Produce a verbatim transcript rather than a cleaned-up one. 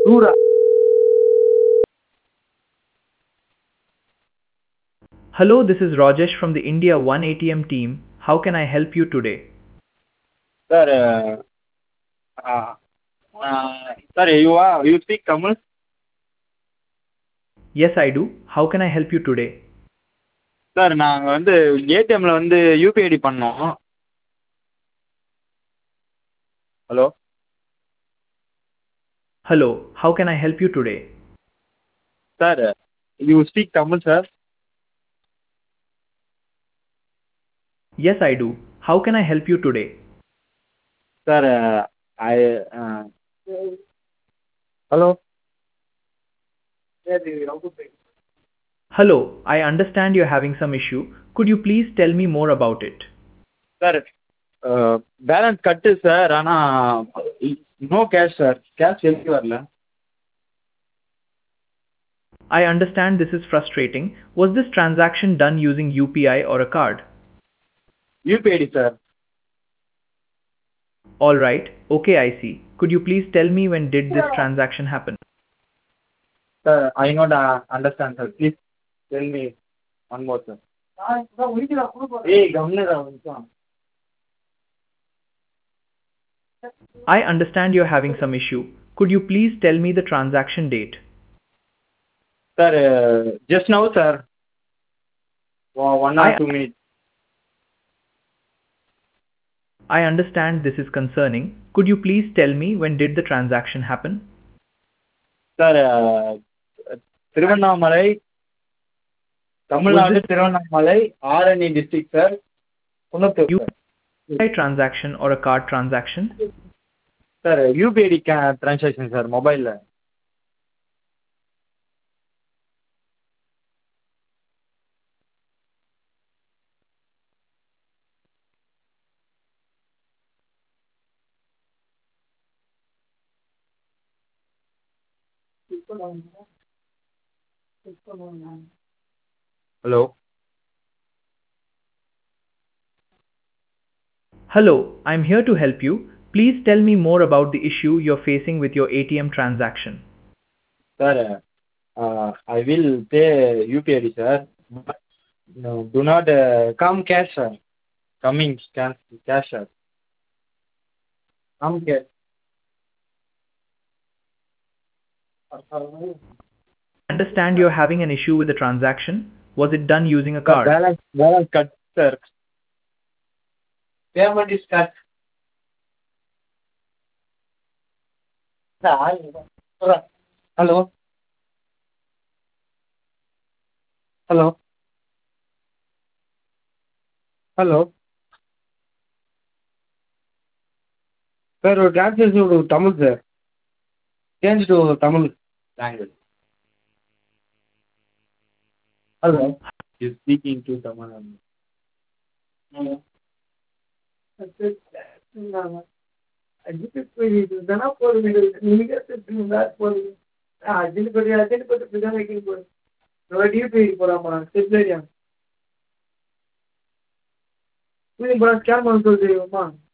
Dura. Hello, this is Rajesh from the India One A T M team. How can I help you today? Sir, uh, uh, uh, sir, you are you speak Tamil? Yes, I do. How can I help you today? Sir நாங்கள் வந்து ஏடிஎம்மில் வந்து UPI ID பண்ணோம். Hello Hello, how can I help you today? Sir you speak Tamil sir? Yes, I do. How can I help you today? Sir I hello Hello, I understand you're having some issue. Could you please tell me more about it? Sir balance cut sir, ஆனால் no cash sir, cash வெளியே வரல. I understand this is frustrating. Was this transaction done using U P I or a card? UPI ID sir. Alright, okay, I see. Could you please tell me when did this transaction happen? Sir I not understand sir, please tell me one more sir. ஏய் கம்னரா கொஞ்சம். I understand you're having some issue. Could you please tell me the transaction date? Sir just now sir, one I or two minutes. I understand this is concerning. Could you please tell me when did the transaction happen? Sir Tiruvannamalai, Tamil Nadu Tiruvannamalai, Arani district sir, Kunnathur U sir. P I transaction or a card transaction? Sir UPI ID transaction sir, மொபைலில். Hello Hello, I'm here to help you. Please tell me more about the issue you're facing with your A T M transaction. Sir I will pay UPI ID sir, do not come cash sir, coming cash cash sir, come cash. Understand you're having an issue with the transaction. Was it done using a card? Balance balance cut sir, payment is cut. Hello hello hello sir ஒரு translation to Tamil sir, change to Tamil language. Hello is speaking to Tamil. Hello போகலாமா scan பண்ண சொல்லுமா?